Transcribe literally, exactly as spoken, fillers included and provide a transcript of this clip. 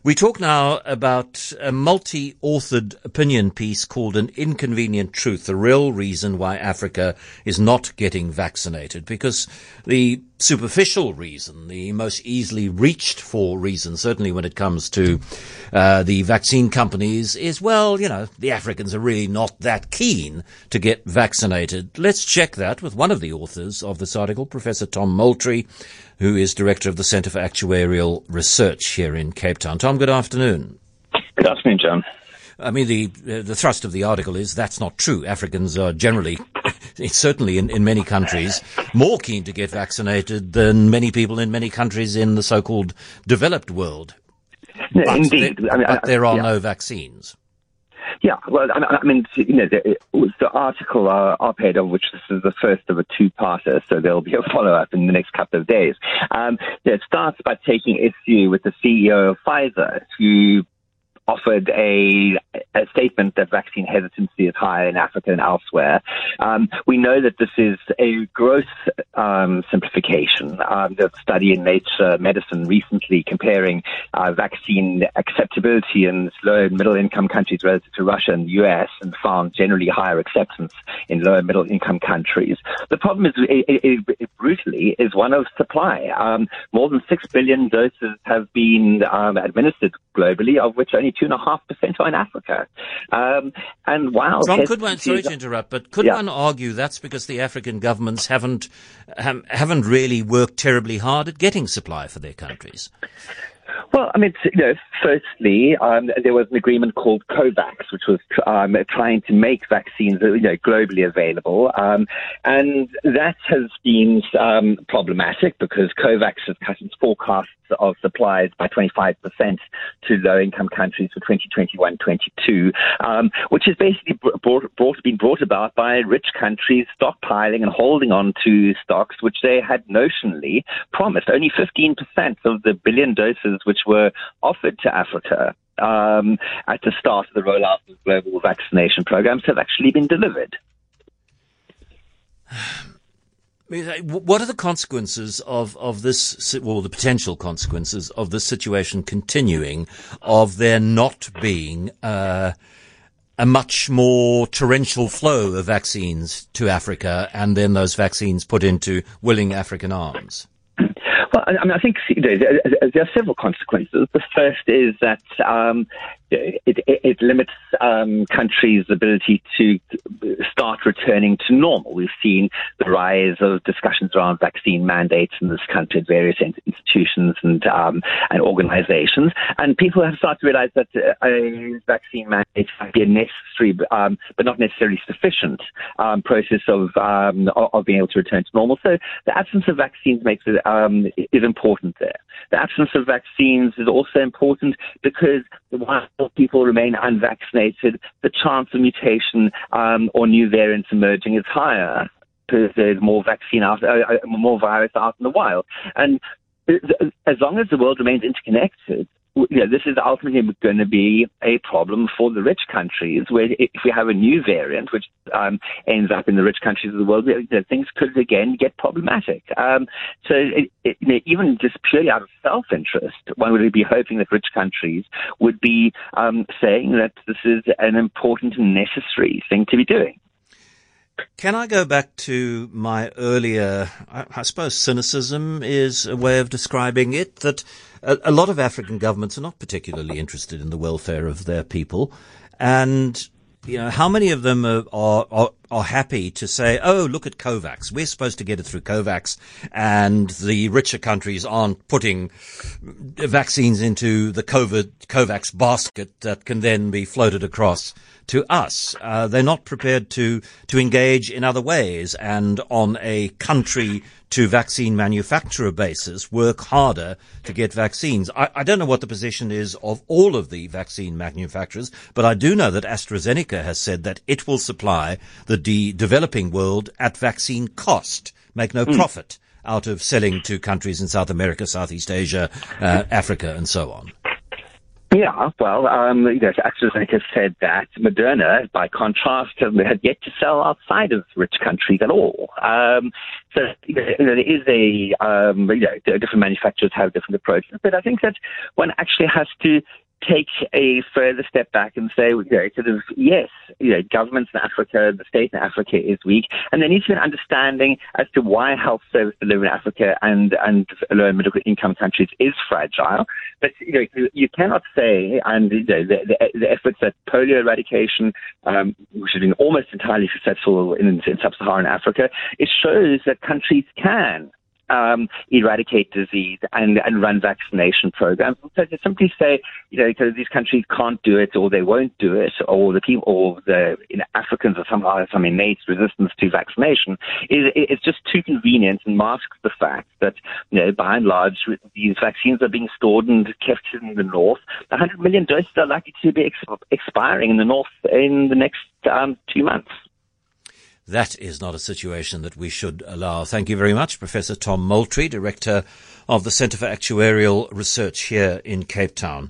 We talk now about a multi-authored opinion piece called An Inconvenient Truth, the real reason why Africa is not getting vaccinated. Because the superficial reason, the most easily reached for reason, certainly when it comes to uh, the vaccine companies, is, well, you know, the Africans are really not that keen to get vaccinated. Let's check that with one of the authors of this article, Professor Tom Moultrie, who is Director of the Centre for Actuarial Research here in Cape Town. Tom, good afternoon. Good afternoon, John. I mean, the uh, the thrust of the article is that's not true. Africans are generally, certainly in, in many countries, more keen to get vaccinated than many people in many countries in the so-called developed world. No, but indeed. There, I mean, but there are yeah. no vaccines. Yeah, well, I mean, you know, the, the article, uh, op-ed, of which this is the first of a two-parter, so there'll be a follow-up in the next couple of days. Um, it starts by taking issue with the C E O of Pfizer, who offered a, a statement that vaccine hesitancy is higher in Africa and elsewhere. Um, we know that this is a gross um, simplification. Um, there's a study in Nature Medicine recently comparing uh, vaccine acceptability in low and middle income countries relative to Russia and the U S and found generally higher acceptance in low and middle income countries. The problem is, it, it, it brutally, is one of supply. Um, more than six billion doses have been um, administered globally, of which only two and a half percent are in Africa. Um, and wow, Tom, could one, sorry to interrupt, but could yeah. one argue that's because the African governments haven't um, haven't really worked terribly hard at getting supply for their countries? Well, I mean, you know, firstly, um, there was an agreement called COVAX, which was um, trying to make vaccines, you know, globally available, um, and that has been um, problematic because COVAX has cut its forecasts of supplies by twenty-five percent to low-income countries for twenty twenty-one twenty-two, um, which is basically brought, brought, been brought about by rich countries stockpiling and holding on to stocks which they had notionally promised. Only fifteen percent of the billion doses which were offered to Africa um, at the start of the rollout of global vaccination programs have actually been delivered. What are the consequences of, of this, or the potential consequences of this situation continuing, of there not being uh, a much more torrential flow of vaccines to Africa and then those vaccines put into willing African arms? Well, I mean, I think you know, there, there are several consequences. The first is that um, it, it, it limits um, countries' ability to start returning to normal. We've seen the rise of discussions around vaccine mandates in this country at various institutions and um, and organizations, and people have started to realize that a vaccine mandate might be a necessary, um, but not necessarily sufficient um, process of um, of being able to return to normal. So the absence of vaccines makes it um, is important there. The absence of vaccines is also important because while people remain unvaccinated, the chance of mutation um, or new variants emerging is higher because there's more vaccine out, uh, more virus out in the wild. And as long as the world remains interconnected, you know, this is ultimately going to be a problem for the rich countries, where if we have a new variant, which um, ends up in the rich countries of the world, you know, things could again get problematic. Um, so it, it, you know, even just purely out of self-interest, one would be hoping that rich countries would be um, saying that this is an important and necessary thing to be doing. Can I go back to my earlier, I, I suppose cynicism is a way of describing it, that a, a lot of African governments are not particularly interested in the welfare of their people. And, you know, how many of them are, are, are, are happy to say, oh, look at COVAX. We're supposed to get it through COVAX, and the richer countries aren't putting vaccines into the COVID, COVAX basket that can then be floated across to us. Uh, they're not prepared to, to engage in other ways and on a country to vaccine manufacturer basis work harder to get vaccines. I, I don't know what the position is of all of the vaccine manufacturers, but I do know that AstraZeneca has said that it will supply the de- developing world at vaccine cost, make no mm. profit out of selling to countries in South America, Southeast Asia, uh, Africa, and so on. Yeah, well, um, you know, AstraZeneca said that Moderna, by contrast, had yet to sell outside of rich countries at all. Um, so, you know, there is a, um, you know, different manufacturers have different approaches, but I think that one actually has to take a further step back and say, you know, sort of, yes, you know, governments in Africa, the state in Africa is weak, and there needs to be an understanding as to why health service delivery in Africa and, and low and middle income countries is fragile. But, you know, you, you cannot say, and you know, the, the, the efforts at polio eradication, um, which has been almost entirely successful in, in sub-Saharan Africa, it shows that countries can Um, eradicate disease and, and run vaccination programs. So to simply say, you know, because these countries can't do it or they won't do it, or the people, or the you know, Africans are somehow some innate resistance to vaccination, is it's just too convenient and masks the fact that, you know, by and large, these vaccines are being stored and kept in the north. one hundred million doses are likely to be ex- expiring in the north in the next um, two months. That is not a situation that we should allow. Thank you very much, Professor Tom Moultrie, Director of the Centre for Actuarial Research here in Cape Town.